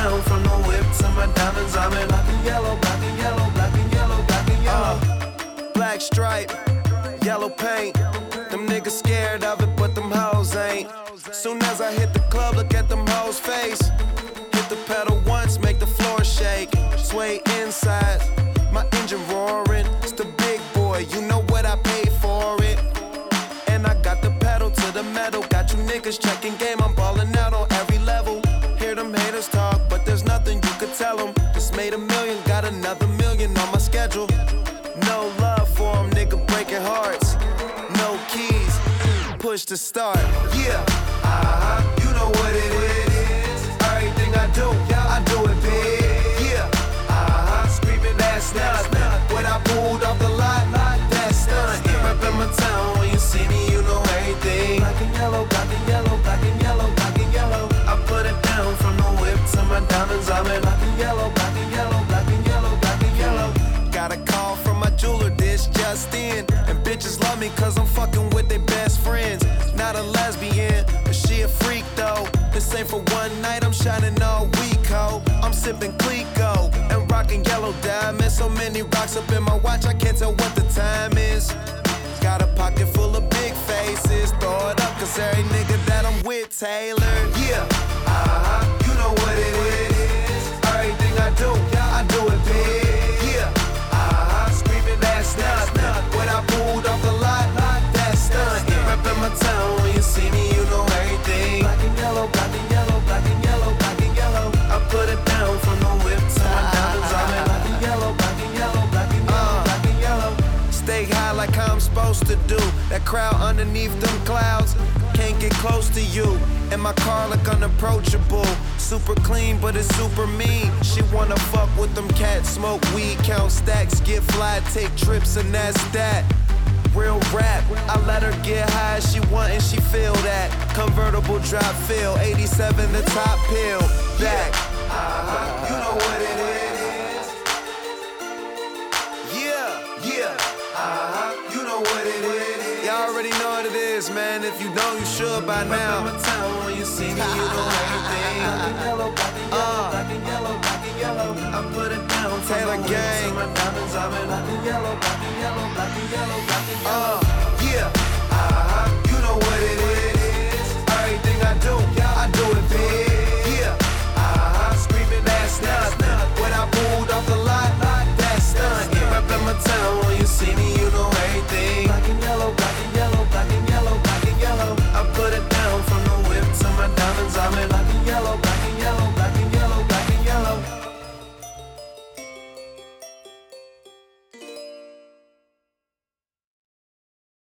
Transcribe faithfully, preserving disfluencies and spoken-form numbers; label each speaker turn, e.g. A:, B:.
A: down from the whip to my diamonds. I'm in black and yellow, black and yellow, black and yellow, black and yellow. Uh, black stripe, yellow paint. Them niggas scared of it, but them hoes ain't. Soon as I hit the club, look at them hoes' face. Hit the pedal once, make the floor shake. Sway inside, my engine roaring. It's the big boy, you know what I paid for it. And I got the pedal to the metal. Got you niggas checking game, I'm ballin' out on every level. Hear them haters talk, but there's nothing you could tell them. Just made a million, got another million on my schedule. No love for them, nigga breaking hearts. No keys, push to start. Yeah, uh-huh, you know what it is. Everything I do, yeah, I do it big. Yeah, uh-huh, screaming that's nothing. When I pulled off the lot, that's nothing. Reppin' my town, when you see me, you know everything. Black and yellow, black and yellow, black and yellow, black and yellow. I put it down from the whip to my diamonds. I'm in black and yellow, black and yellow, black and yellow, black and yellow. Got a call from my jeweler, this just in. And bitches love me cause I'm fucking with their best friends. Not a lesbian, but she a freak though. This ain't for one night, I'm shining all week, ho. I'm sipping Clico and rocking yellow diamonds. So many rocks up in my watch, I can't tell what the time is. Got a pocket full of big faces. Throw it up cause every nigga that I'm with tailored. Yeah, uh-huh, you know what it is. Everything I do, yeah, I do it big. Yeah, uh-huh, screaming that's nothing. When I pulled off the lot, that's nothing. Reppin' my town, when you see me, you know everything. Black and yellow, black and yellow, black and yellow, black and yellow. I put it down from the whip to my diamonds. I'm in black and yellow, black and yellow, black and yellow, black and yellow. Stay high like I'm supposed to do. That crowd underneath them clouds can't get close to you. And my car look unapproachable. Super clean, but it's super mean. She wanna fuck with them cats, smoke weed, count stacks, get fly, take trips, and that's that. Real rap, I let her get high as she want and she feel that. Convertible drop feel, eighty-seven the top pill. Back, uh-huh, you know what it is. Yeah, yeah, uh-huh, you know what it is. Y'all already know what it is, man. If you don't, you should by now. Remember my town, when you see me, you know everything. Black and yellow, black and yellow, black and yellow, black and yellow. I put it down, Taylor Gang. My diamonds, I'm in black and yellow, black and yellow, black and yellow, black and yellow.